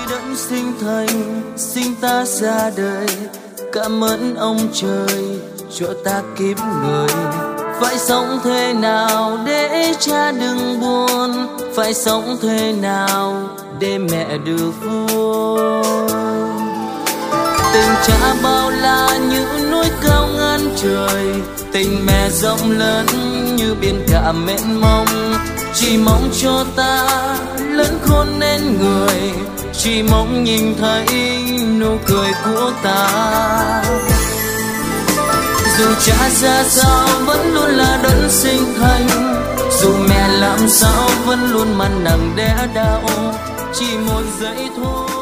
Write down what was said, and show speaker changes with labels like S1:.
S1: đấng sinh thành, sinh ta ra đời. Cảm ơn ông trời cho ta kiếp người. Phải sống thế nào để cha đừng buồn, phải sống thế nào để mẹ được vui. Tình cha bao la như núi cao ngàn trời, tình mẹ rộng lớn như biển cả mênh mông. Chỉ mong cho ta lớn khôn nên người, chỉ mong nhìn thấy nụ cười của ta. Dù cha ra sao vẫn luôn là đấng sinh thành, dù mẹ làm sao vẫn luôn mang nặng đẻ đau. Chỉ một giây thôi